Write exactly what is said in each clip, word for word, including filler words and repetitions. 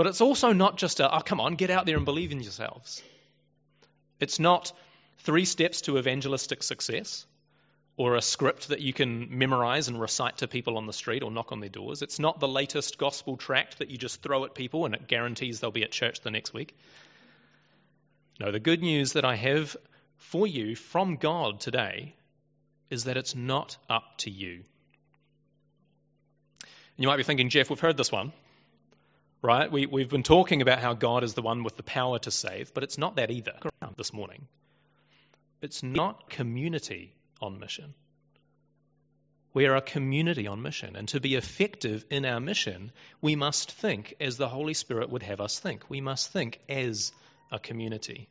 But it's also not just a, oh, come on, get out there and believe in yourselves. It's not three steps to evangelistic success or a script that you can memorize and recite to people on the street or knock on their doors. It's not the latest gospel tract that you just throw at people and it guarantees they'll be at church the next week. No, the good news that I have for you from God today is that it's not up to you. You might be thinking, Jeff, we've heard this one, right? We, we've been talking about how God is the one with the power to save, but it's not that either this morning. It's not community on mission. We are a community on mission, and to be effective in our mission, we must think as the Holy Spirit would have us think. We must think as a community.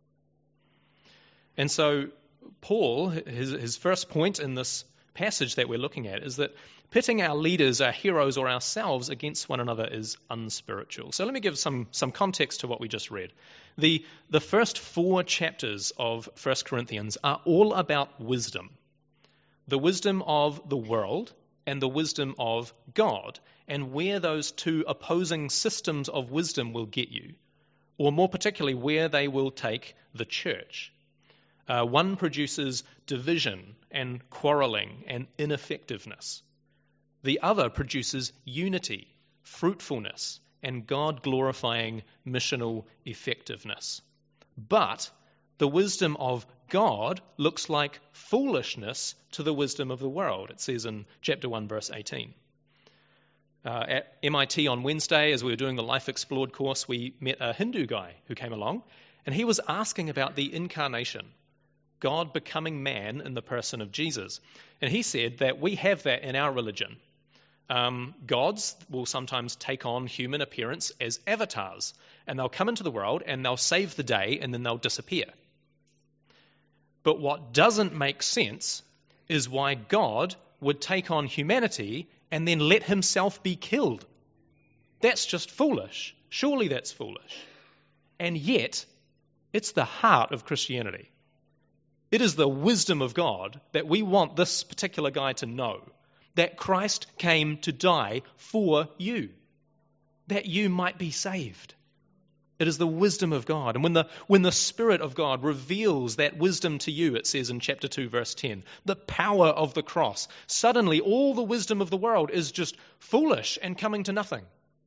And so Paul, his, his first point in this passage that we're looking at is that pitting our leaders, our heroes, or ourselves against one another is unspiritual. So let me give some, some context to what we just read. The, the first four chapters of First Corinthians are all about wisdom. The wisdom of the world and the wisdom of God, and where those two opposing systems of wisdom will get you, or more particularly, where they will take the church. Uh, one produces division and quarreling and ineffectiveness. The other produces unity, fruitfulness, and God-glorifying missional effectiveness. But the wisdom of God looks like foolishness to the wisdom of the world, it says in chapter one, verse eighteen. Uh, at M I T on Wednesday, as we were doing the Life Explored course, we met a Hindu guy who came along, and he was asking about the incarnation, God becoming man in the person of Jesus. And he said that we have that in our religion. Um, gods will sometimes take on human appearance as avatars, and they'll come into the world and they'll save the day and then they'll disappear. But what doesn't make sense is why God would take on humanity and then let himself be killed. That's just foolish. Surely that's foolish. And yet, it's the heart of Christianity. It is the wisdom of God that we want this particular guy to know, that Christ came to die for you, that you might be saved. It is the wisdom of God. And when the, when the Spirit of God reveals that wisdom to you, it says in chapter two, verse ten, the power of the cross, suddenly all the wisdom of the world is just foolish and coming to nothing.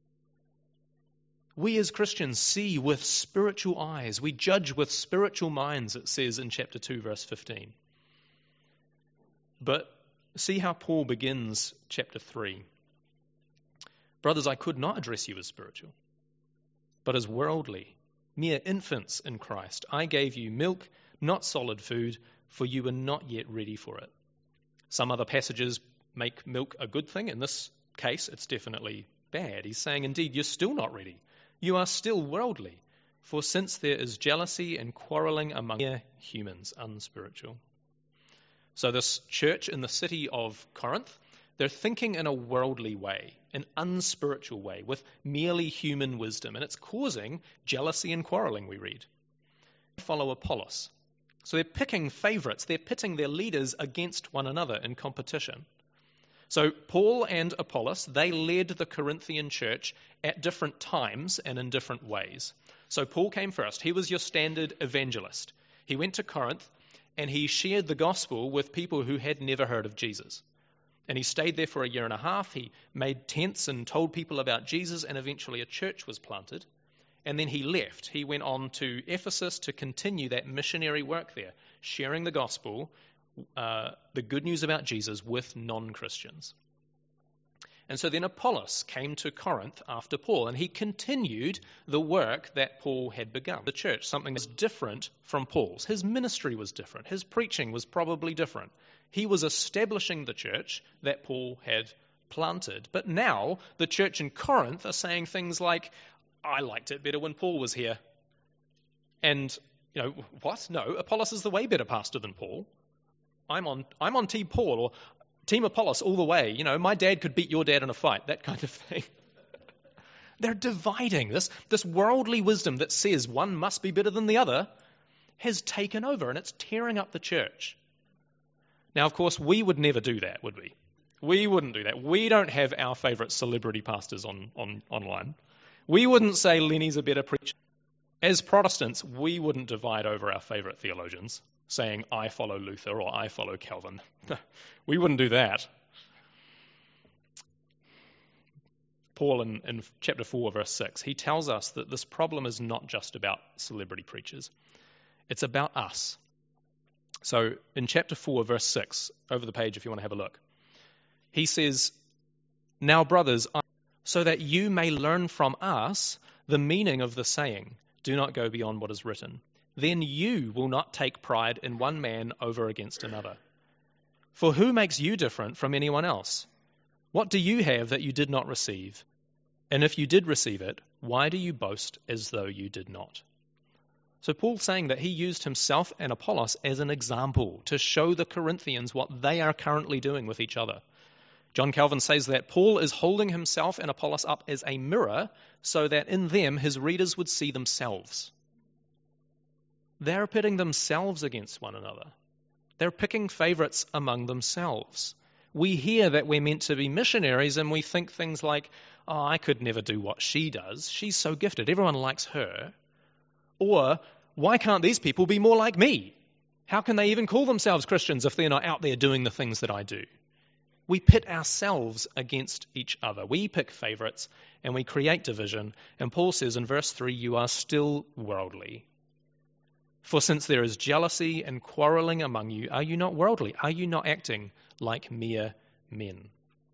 We as Christians see with spiritual eyes. We judge with spiritual minds, it says in chapter two, verse fifteen. But see how Paul begins chapter three. Brothers, I could not address you as spiritual, but as worldly, mere infants in Christ. I gave you milk, not solid food, for you were not yet ready for it. Some other passages make milk a good thing. In this case, it's definitely bad. He's saying, indeed, you're still not ready. You are still worldly, for since there is jealousy and quarreling among mere humans, unspiritual. So this church in the city of Corinth, they're thinking in a worldly way, an unspiritual way, with merely human wisdom, and it's causing jealousy and quarreling, we read. They follow Apollos. So they're picking favorites, they're pitting their leaders against one another in competition. So Paul and Apollos, they led the Corinthian church at different times and in different ways. So Paul came first. He was your standard evangelist. He went to Corinth and he shared the gospel with people who had never heard of Jesus. And he stayed there for a year and a half. He made tents and told people about Jesus, and eventually a church was planted. And then he left. He went on to Ephesus to continue that missionary work there, sharing the gospel, Uh, the good news about Jesus with non-Christians. And so then Apollos came to Corinth after Paul, and he continued the work that Paul had begun. The church, something that was different from Paul's. His ministry was different. His preaching was probably different. He was establishing the church that Paul had planted. But now the church in Corinth are saying things like, I liked it better when Paul was here. And, you know, what? No, Apollos is the way better pastor than Paul. I'm on I'm on Team Paul or Team Apollos all the way. You know, my dad could beat your dad in a fight, that kind of thing. They're dividing. This, this worldly wisdom that says one must be better than the other has taken over, and it's tearing up the church. Now, of course, we would never do that, would we? We wouldn't do that. We don't have our favourite celebrity pastors on, on online. We wouldn't say Lenny's a better preacher. As Protestants, we wouldn't divide over our favourite theologians, saying, I follow Luther or I follow Calvin. We wouldn't do that. Paul, in, in chapter four, verse six, he tells us that this problem is not just about celebrity preachers. It's about us. So in chapter four, verse six, over the page if you want to have a look, he says, Now, brothers, I, so that you may learn from us the meaning of the saying, do not go beyond what is written. Then you will not take pride in one man over against another. For who makes you different from anyone else? What do you have that you did not receive? And if you did receive it, why do you boast as though you did not? So Paul's saying that he used himself and Apollos as an example to show the Corinthians what they are currently doing with each other. John Calvin says that Paul is holding himself and Apollos up as a mirror so that in them his readers would see themselves. They're pitting themselves against one another. They're picking favourites among themselves. We hear that we're meant to be missionaries and we think things like, oh, I could never do what she does. She's so gifted. Everyone likes her. Or, why can't these people be more like me? How can they even call themselves Christians if they're not out there doing the things that I do? We pit ourselves against each other. We pick favourites and we create division. And Paul says in verse three, you are still worldly. For since there is jealousy and quarrelling among you, are you not worldly? Are you not acting like mere men?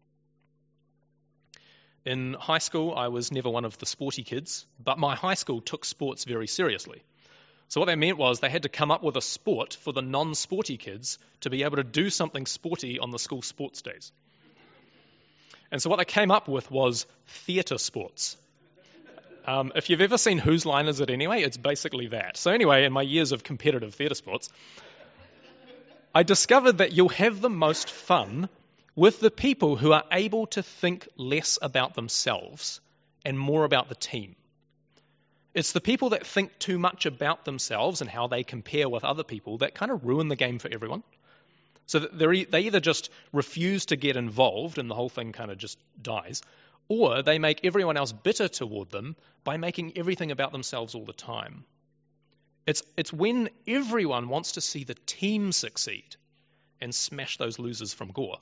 In high school, I was never one of the sporty kids, but my high school took sports very seriously. So what that meant was they had to come up with a sport for the non-sporty kids to be able to do something sporty on the school sports days. And so what they came up with was theatre sports. Um, if you've ever seen Whose Line Is It Anyway, it's basically that. So anyway, in my years of competitive theatre sports, I discovered that you'll have the most fun with the people who are able to think less about themselves and more about the team. It's the people that think too much about themselves and how they compare with other people that kind of ruin the game for everyone. So that they either just refuse to get involved and the whole thing kind of just dies, or they make everyone else bitter toward them by making everything about themselves all the time. It's, it's when everyone wants to see the team succeed and smash those losers from Gore.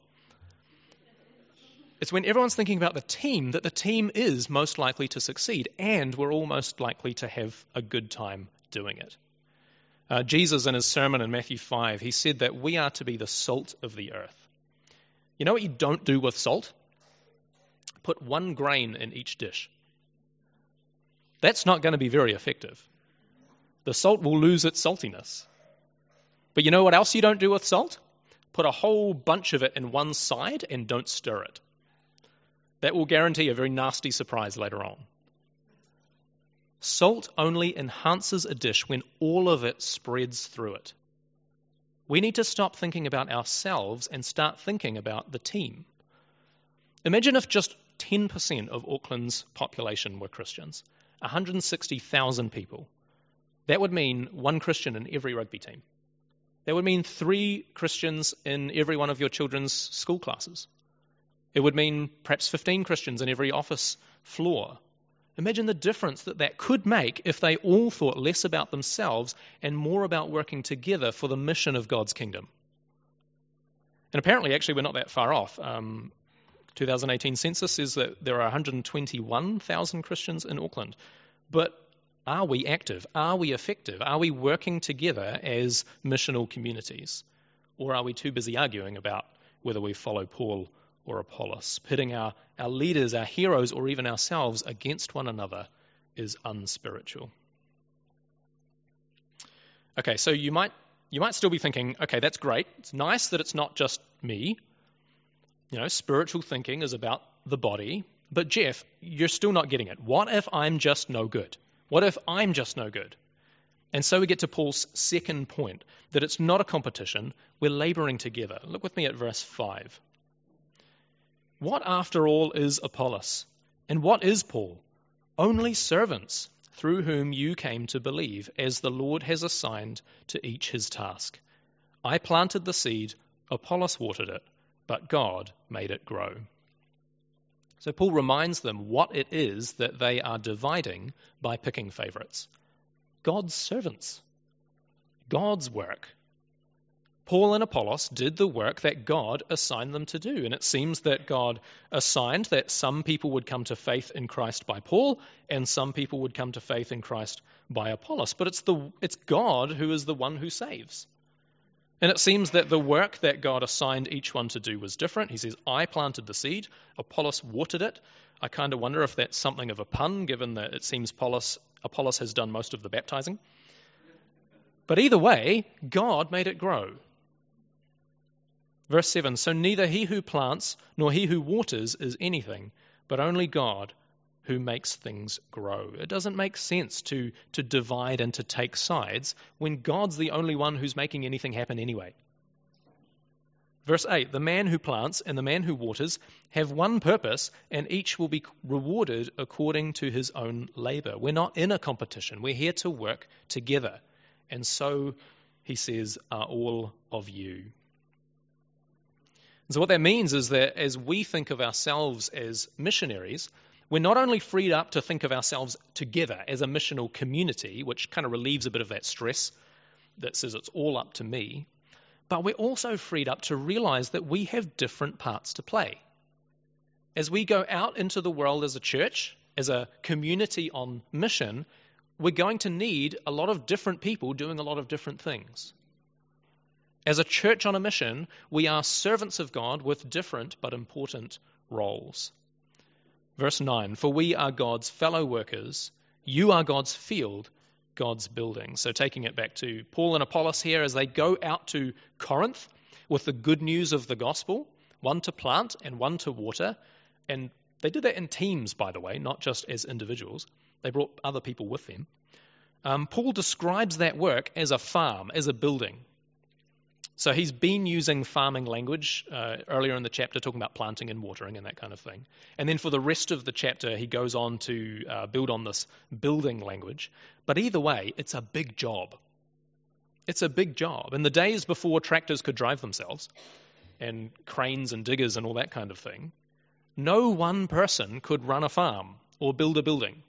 It's when everyone's thinking about the team that the team is most likely to succeed, and we're all most likely to have a good time doing it. Uh, Jesus, in his sermon in Matthew five, he said that we are to be the salt of the earth. You know what you don't do with salt? Put one grain in each dish. That's not going to be very effective. The salt will lose its saltiness. But you know what else you don't do with salt? Put a whole bunch of it in one side and don't stir it. That will guarantee a very nasty surprise later on. Salt only enhances a dish when all of it spreads through it. We need to stop thinking about ourselves and start thinking about the team. Imagine if just ten percent of Auckland's population were Christians, one hundred sixty thousand people. That would mean one Christian in every rugby team. That would mean three Christians in every one of your children's school classes. It would mean perhaps fifteen Christians in every office floor. Imagine the difference that that could make if they all thought less about themselves and more about working together for the mission of God's kingdom. And apparently, actually, we're not that far off. Um, twenty eighteen census says that there are one hundred twenty-one thousand Christians in Auckland. But are we active? Are we effective? Are we working together as missional communities? Or are we too busy arguing about whether we follow Paul or Apollos? Pitting our, our leaders, our heroes, or even ourselves against one another is unspiritual. Okay, so you might you might still be thinking, okay, that's great. It's nice that it's not just me. You know, spiritual thinking is about the body. But Jeff, you're still not getting it. What if I'm just no good? What if I'm just no good? And so we get to Paul's second point, that it's not a competition, we're laboring together. Look with me at verse five. What, after all, is Apollos? And what is Paul? Only servants, through whom you came to believe, as the Lord has assigned to each his task. I planted the seed, Apollos watered it, but God made it grow. So Paul reminds them what it is that they are dividing by picking favorites. God's servants. God's work. Paul and Apollos did the work that God assigned them to do. And it seems that God assigned that some people would come to faith in Christ by Paul and some people would come to faith in Christ by Apollos. But it's the it's God who is the one who saves. And it seems that the work that God assigned each one to do was different. He says, I planted the seed, Apollos watered it. I kind of wonder if that's something of a pun, given that it seems Apollos, Apollos has done most of the baptizing. But either way, God made it grow. Verse seven, so neither he who plants nor he who waters is anything, but only God who makes things grow. It doesn't make sense to, to divide and to take sides when God's the only one who's making anything happen anyway. Verse eight, the man who plants and the man who waters have one purpose, and each will be rewarded according to his own labor. We're not in a competition. We're here to work together. And so, he says, are all of you. So what that means is that as we think of ourselves as missionaries, we're not only freed up to think of ourselves together as a missional community, which kind of relieves a bit of that stress that says it's all up to me, but we're also freed up to realize that we have different parts to play. As we go out into the world as a church, as a community on mission, we're going to need a lot of different people doing a lot of different things. As a church on a mission, we are servants of God with different but important roles. Verse nine, for we are God's fellow workers, you are God's field, God's building. So taking it back to Paul and Apollos here as they go out to Corinth with the good news of the gospel, one to plant and one to water. And they did that in teams, by the way, not just as individuals. They brought other people with them. Um, Paul describes that work as a farm, as a building. So he's been using farming language uh, earlier in the chapter, talking about planting and watering and that kind of thing. And then for the rest of the chapter, he goes on to uh, build on this building language. But either way, it's a big job. It's a big job. In the days before tractors could drive themselves, and cranes and diggers and all that kind of thing, no one person could run a farm or build a building.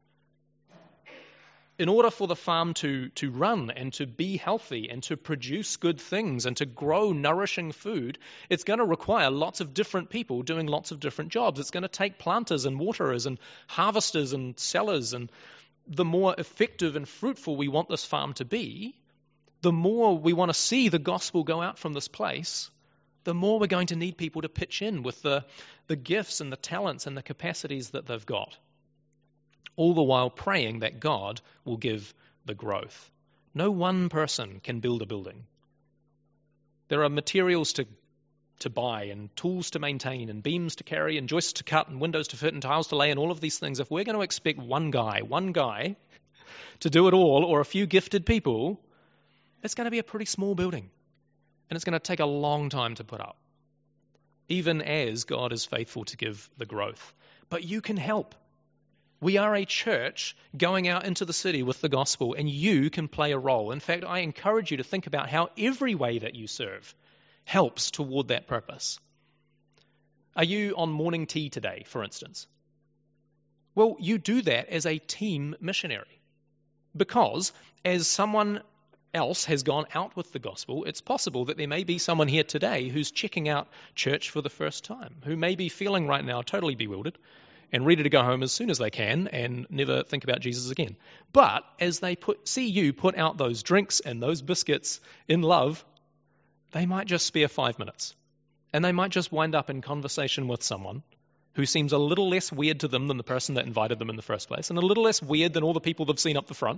In order for the farm to, to run and to be healthy and to produce good things and to grow nourishing food, it's going to require lots of different people doing lots of different jobs. It's going to take planters and waterers and harvesters and sellers. And the more effective and fruitful we want this farm to be, the more we want to see the gospel go out from this place, the more we're going to need people to pitch in with the, the gifts and the talents and the capacities that they've got. All the while praying that God will give the growth. No one person can build a building. There are materials to, to buy and tools to maintain and beams to carry and joists to cut and windows to fit and tiles to lay and all of these things. If we're going to expect one guy, one guy to do it all, or a few gifted people, it's going to be a pretty small building. And it's going to take a long time to put up, even as God is faithful to give the growth. But you can help. We are a church going out into the city with the gospel, and you can play a role. In fact, I encourage you to think about how every way that you serve helps toward that purpose. Are you on morning tea today, for instance? Well, you do that as a team missionary, because as someone else has gone out with the gospel, it's possible that there may be someone here today who's checking out church for the first time, who may be feeling right now totally bewildered and ready to go home as soon as they can and never think about Jesus again. But as they put, see you put out those drinks and those biscuits in love, they might just spare five minutes. And they might just wind up in conversation with someone who seems a little less weird to them than the person that invited them in the first place, and a little less weird than all the people they've seen up the front.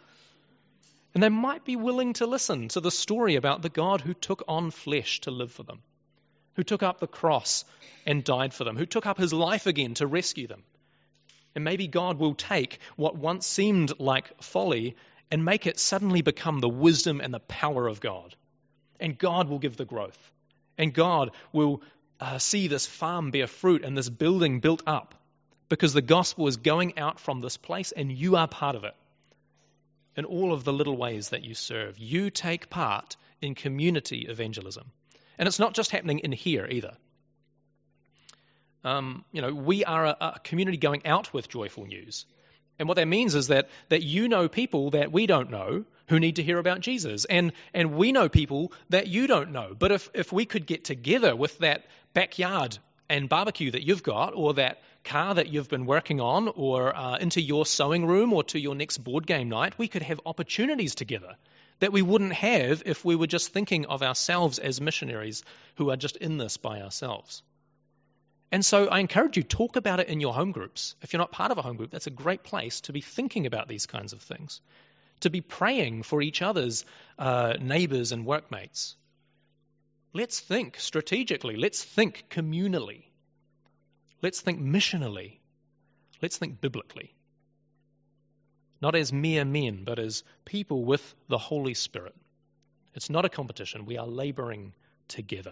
And they might be willing to listen to the story about the God who took on flesh to live for them, who took up the cross and died for them, who took up his life again to rescue them. And maybe God will take what once seemed like folly and make it suddenly become the wisdom and the power of God. And God will give the growth. And God will uh, see this farm bear fruit and this building built up, because the gospel is going out from this place and you are part of it. In all of the little ways that you serve, you take part in community evangelism. And it's not just happening in here either. Um, you know, we are a, a community going out with joyful news. And what that means is that that you know people that we don't know who need to hear about Jesus. And and we know people that you don't know. But if, if we could get together with that backyard and barbecue that you've got, or that car that you've been working on, or uh, into your sewing room, or to your next board game night, we could have opportunities together that we wouldn't have if we were just thinking of ourselves as missionaries who are just in this by ourselves. And so I encourage you, talk about it in your home groups. If you're not part of a home group, that's a great place to be thinking about these kinds of things, to be praying for each other's uh, neighbors and workmates. Let's think strategically. Let's think communally. Let's think missionally. Let's think biblically. Not as mere men, but as people with the Holy Spirit. It's not a competition. We are laboring together.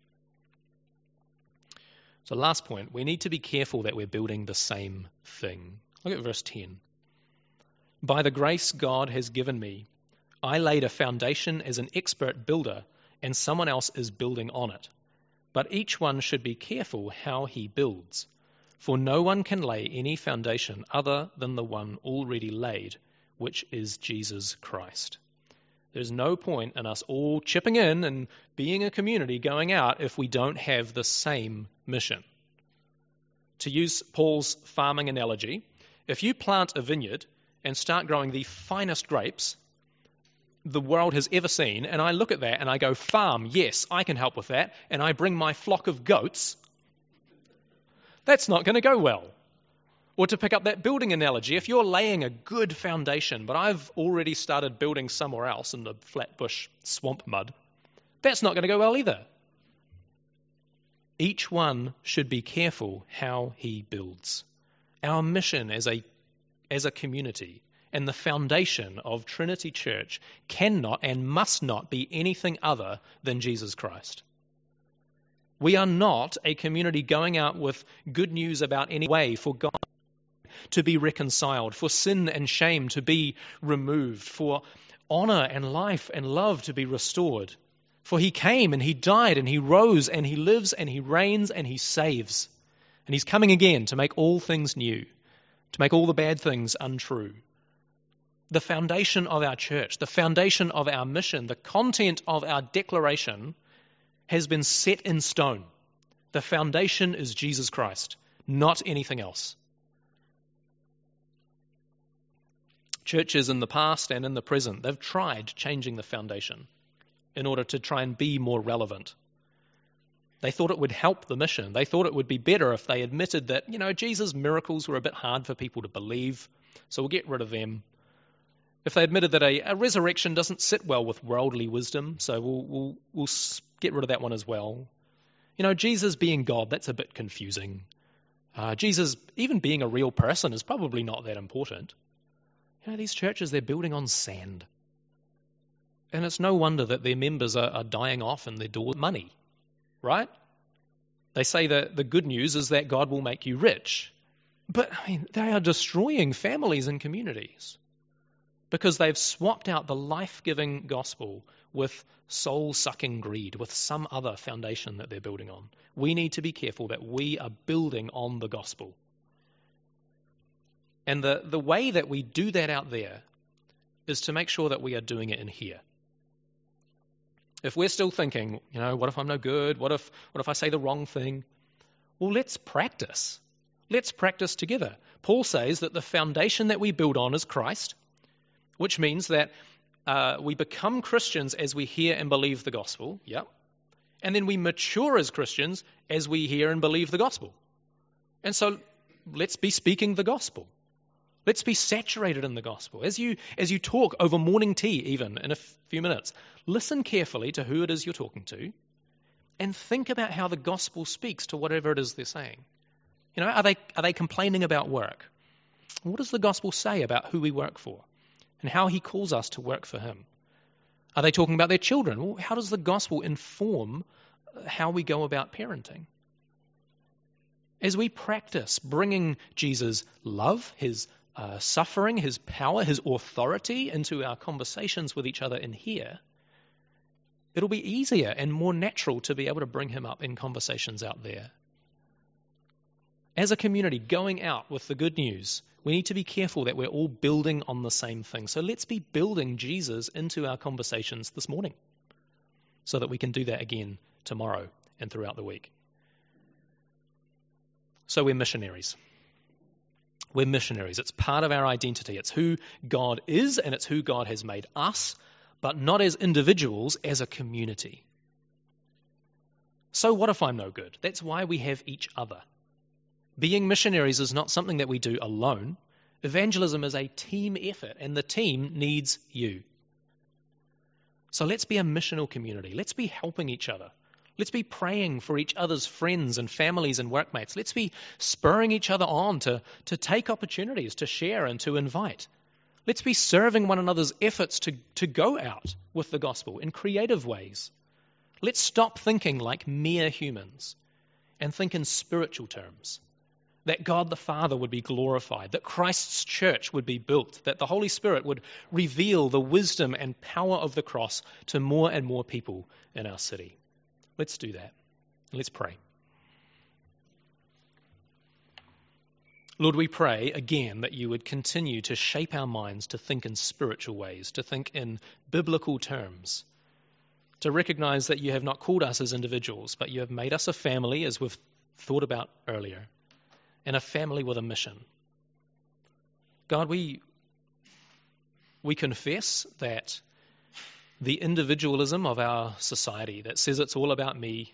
So last point, we need to be careful that we're building the same thing. Look at verse ten. By the grace God has given me, I laid a foundation as an expert builder, and someone else is building on it. But each one should be careful how he builds, for no one can lay any foundation other than the one already laid, which is Jesus Christ. There's no point in us all chipping in and being a community going out if we don't have the same mission. To use Paul's farming analogy, if you plant a vineyard and start growing the finest grapes the world has ever seen, and I look at that and I go, farm, yes, I can help with that, and I bring my flock of goats, that's not going to go well. Or to pick up that building analogy, if you're laying a good foundation, but I've already started building somewhere else in the flatbush swamp mud, that's not going to go well either. Each one should be careful how he builds. Our mission as a, as a community and the foundation of Trinity Church cannot and must not be anything other than Jesus Christ. We are not a community going out with good news about any way for God to be reconciled, for sin and shame to be removed, for honor and life and love to be restored. For he came and he died and he rose and he lives and he reigns and he saves. And he's coming again to make all things new, to make all the bad things untrue. The foundation of our church, the foundation of our mission, the content of our declaration has been set in stone. The foundation is Jesus Christ, not anything else. Churches in the past and in the present, they've tried changing the foundation in order to try and be more relevant. They thought it would help the mission. They thought it would be better if they admitted that, you know, Jesus' miracles were a bit hard for people to believe, so we'll get rid of them. If they admitted that a, a resurrection doesn't sit well with worldly wisdom, so we'll, we'll, we'll get rid of that one as well. You know, Jesus being God, that's a bit confusing. Uh, Jesus, even being a real person, is probably not that important. You know, these churches, they're building on sand. And it's no wonder that their members are, are dying off and their door money, right? They say that the good news is that God will make you rich. But, I mean, they are destroying families and communities because they've swapped out the life-giving gospel with soul-sucking greed, with some other foundation that they're building on. We need to be careful that we are building on the gospel. And the, the way that we do that out there is to make sure that we are doing it in here. If we're still thinking, you know, what if I'm no good? What if what if I say the wrong thing? Well, let's practice. Let's practice together. Paul says that the foundation that we build on is Christ, which means that uh, we become Christians as we hear and believe the gospel. Yep. And then we mature as Christians as we hear and believe the gospel. And so let's be speaking the gospel. Let's be saturated in the gospel. As you as you talk over morning tea, even in a few minutes, listen carefully to who it is you're talking to and think about how the gospel speaks to whatever it is they're saying. You know, are they are they complaining about work? What does the gospel say about who we work for and how he calls us to work for him? Are they talking about their children? Well, how does the gospel inform how we go about parenting? As we practice bringing Jesus' love, his Uh, suffering, his power, his authority into our conversations with each other in here, it'll be easier and more natural to be able to bring him up in conversations out there. As a community going out with the good news, we need to be careful that we're all building on the same thing. So let's be building Jesus into our conversations this morning so that we can do that again tomorrow and throughout the week. So we're missionaries. We're missionaries. It's part of our identity. It's who God is and it's who God has made us, but not as individuals, as a community. So what if I'm no good? That's why we have each other. Being missionaries is not something that we do alone. Evangelism is a team effort, and the team needs you. So let's be a missional community. Let's be helping each other. Let's be praying for each other's friends and families and workmates. Let's be spurring each other on to, to take opportunities, to share and to invite. Let's be serving one another's efforts to, to go out with the gospel in creative ways. Let's stop thinking like mere humans and think in spiritual terms. That God the Father would be glorified, that Christ's church would be built, that the Holy Spirit would reveal the wisdom and power of the cross to more and more people in our city. Let's do that. Let's pray. Lord, we pray again that you would continue to shape our minds to think in spiritual ways, to think in biblical terms, to recognize that you have not called us as individuals, but you have made us a family, as we've thought about earlier, and a family with a mission. God, we, we confess that the individualism of our society that says it's all about me,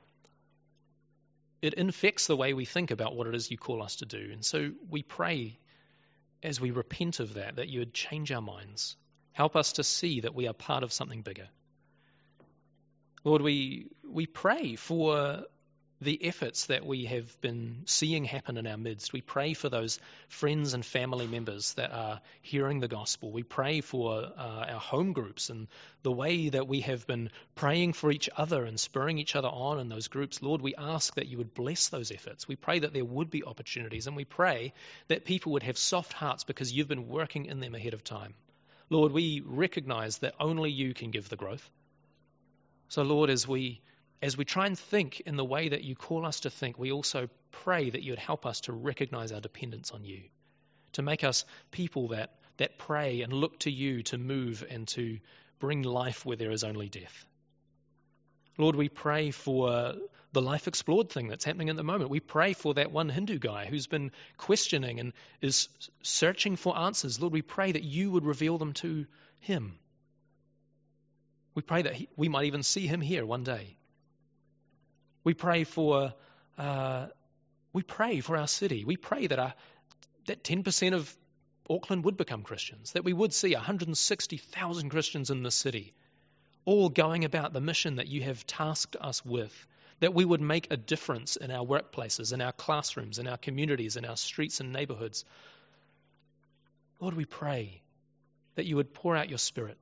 it infects the way we think about what it is you call us to do. And so we pray, as we repent of that, that you would change our minds. Help us to see that we are part of something bigger. Lord, we we pray for the efforts that we have been seeing happen in our midst. We pray for those friends and family members that are hearing the gospel. We pray for uh, our home groups and the way that we have been praying for each other and spurring each other on in those groups. Lord, we ask that you would bless those efforts. We pray that there would be opportunities, and we pray that people would have soft hearts because you've been working in them ahead of time. Lord, we recognize that only you can give the growth. So Lord, as we As we try and think in the way that you call us to think, we also pray that you would help us to recognize our dependence on you, to make us people that, that pray and look to you to move and to bring life where there is only death. Lord, we pray for the Life Explored thing that's happening at the moment. We pray for that one Hindu guy who's been questioning and is searching for answers. Lord, we pray that you would reveal them to him. We pray that he, we might even see him here one day. We pray for uh, we pray for our city. We pray that our, that ten percent of Auckland would become Christians, that we would see one hundred sixty thousand Christians in this city, all going about the mission that you have tasked us with, that we would make a difference in our workplaces, in our classrooms, in our communities, in our streets and neighborhoods. Lord, we pray that you would pour out your Spirit.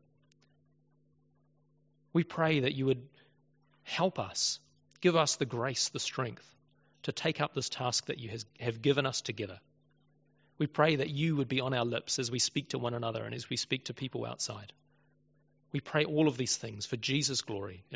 We pray that you would help us. Give us the grace, the strength to take up this task that you has, have given us together. We pray that you would be on our lips as we speak to one another and as we speak to people outside. We pray all of these things for Jesus' glory.